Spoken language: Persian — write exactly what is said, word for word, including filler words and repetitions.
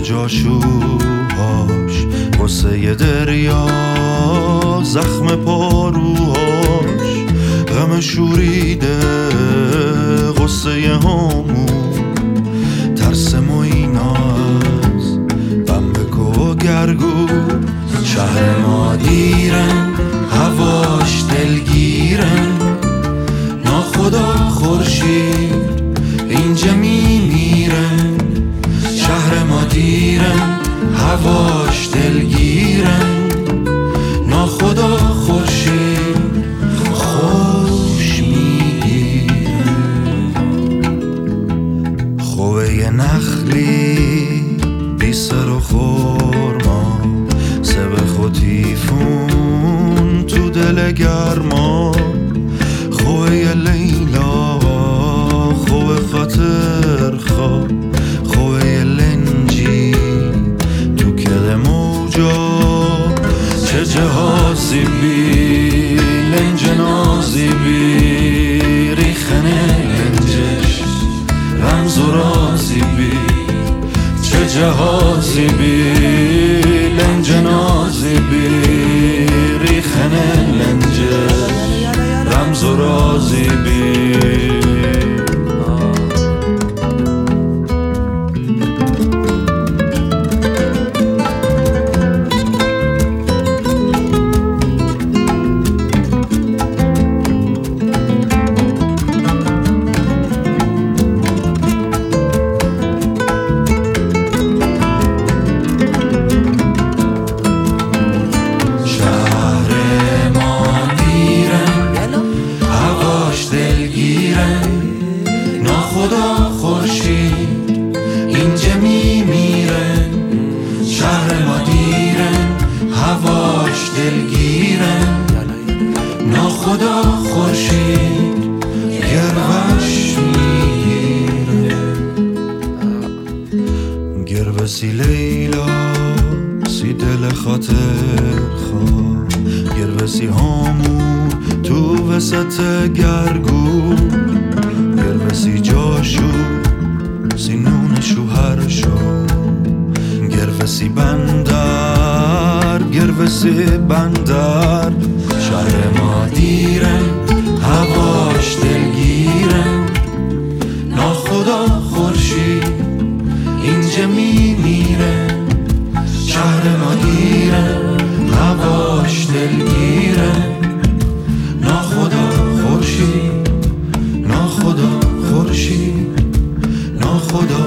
جاشوهاش، قصه دریا زخم پاروهاش، غم شوریده قصه همون، ترس مویناز بمبک و گرگو. شهر ما دیرن هواش دلگیرن، ناخدا خورشید اینجا میمیرن. شهر ما دیرن هواش دلگیرن، ناخدا خورشید خوش میگیرن. خوه نخلی بی سر و خورما، سبخ و تیفون تو دل گرما. خوه لیلا خوه خاطر خواه، خوه لنجی تو کل موجا. چه جهازی بی لنج نازی بی، ریخن لنجش رمز و رازی بی. چه جهازی بی لنج نازی بی، ریخن لنجش رمز و رازی بی. ناخدا خورشید اینجا میمیرن. شهر ما دیرن هواش دلگیرن، ناخدا خورشید گروش میگیرن. گروسی لیلا سی دل خاطر خواه، گروسی همون تو وسط گرگو. گروسی جاشو سی نون شوهرشو، گروسی بندر گروسی بندر. شهر ما دیرن هواش دلگیرن، ناخدا خورشید اینجا میمیرن. شهر ما دیرن هواش دلگیرن، ناخدا خورشید، ناخدا خورشید، ناخدا